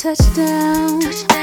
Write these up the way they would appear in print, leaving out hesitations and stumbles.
touchdown.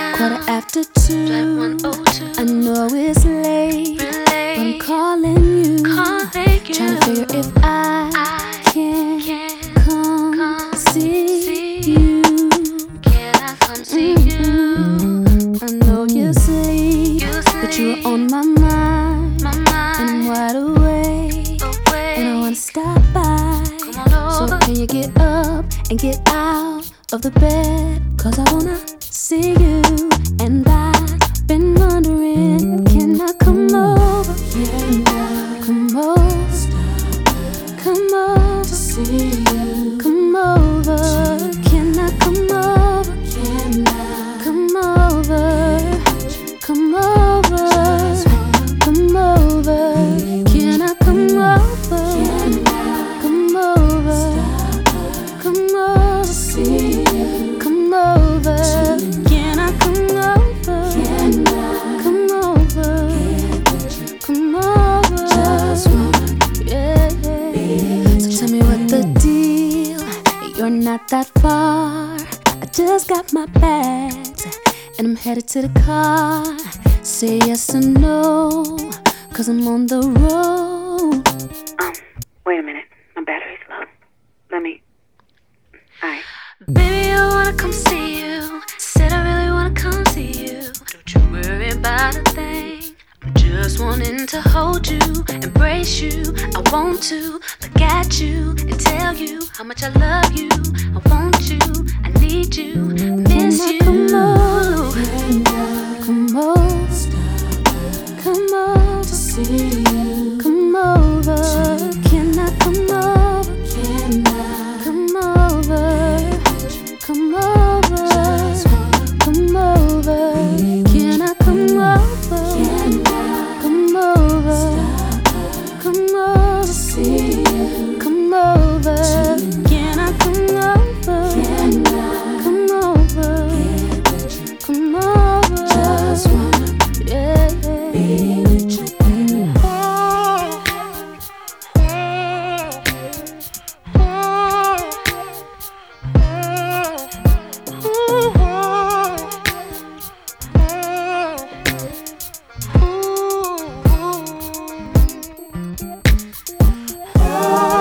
$2:15. I know it's late, but I'm calling you. Trying to figure if I can come see you. Can I come see you? I know you sleep, but you're on my mind. And I'm wide awake, and I wanna stop by. So can you get up and get out of the bed? 'Cause I wanna see you. And I've been wondering, can I come over? Come over, come over to see you. Come over, can I come over? Come over, come over, come over. Can I come over? Come over, come over to see you. Come over, can I come over? Come over, come over. Yeah. So tell me what the deal. You're not that far. I just got my bags and I'm headed to the car. Say yes or no, 'cause I'm on the road. Wait a minute. My battery's low. Let me... Alright. Baby, I wanna come see you. Said I really wanna come see you. Don't you worry about a thing. I'm just wanting to hold you, embrace you. I want to look at you and tell you how much I love you. I want you, I need you, I miss you. Come over, come over to see you. Come over, can I come over? Come over, come over, come over. Can I come over? Come over, come over to see you. Come over, can I come over? Come over, come over. Yeah. Oh